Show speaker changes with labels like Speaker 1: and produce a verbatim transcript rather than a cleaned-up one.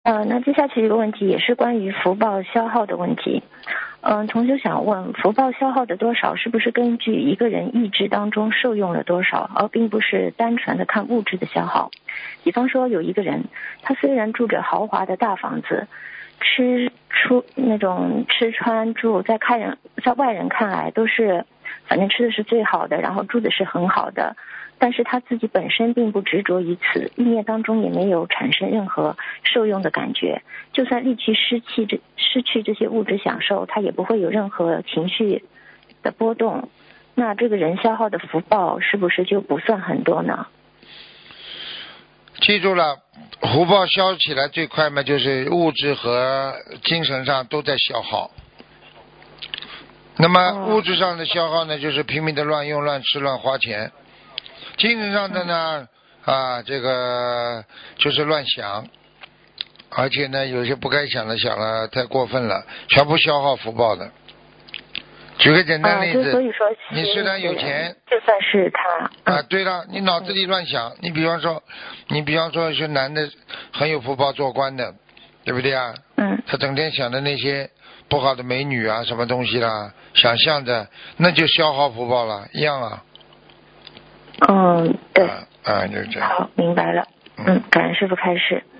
Speaker 1: 呃，那接下去一个问题也是关于福报消耗的问题。嗯、呃，同学想问，福报消耗的多少是不是根据一个人意志当中受用了多少，而并不是单纯的看物质的消耗？比方说有一个人，他虽然住着豪华的大房子，吃出那种吃穿住，在看人在外人看来都是，反正吃的是最好的，然后住的是很好的。但是他自己本身并不执着于此，意念当中也没有产生任何受用的感觉，就算力去失去这失去这些物质享受，他也不会有任何情绪的波动。那这个人消耗的福报是不是就不算很多呢？
Speaker 2: 记住了，福报消起来最快嘛，就是物质和精神上都在消耗。那么物质上的消耗呢，就是拼命的乱用、乱吃、乱花钱。精神上的呢，啊，这个就是乱想，而且呢，有些不该想的想了，太过分了，全部消耗福报的。举个简单例子，
Speaker 1: 啊、所以说
Speaker 2: 你虽然有钱，
Speaker 1: 就算是他、
Speaker 2: 嗯、啊，对了，你脑子里乱想，你比方说，你比方说是男的很有福报做官的，对不对啊？
Speaker 1: 嗯。
Speaker 2: 他整天想的那些不好的美女啊，什么东西啦，想象着，那就消耗福报了，一样啊。
Speaker 1: 嗯，对。
Speaker 2: 啊啊，就这样。
Speaker 1: 好，明白了。嗯，感恩师父开示。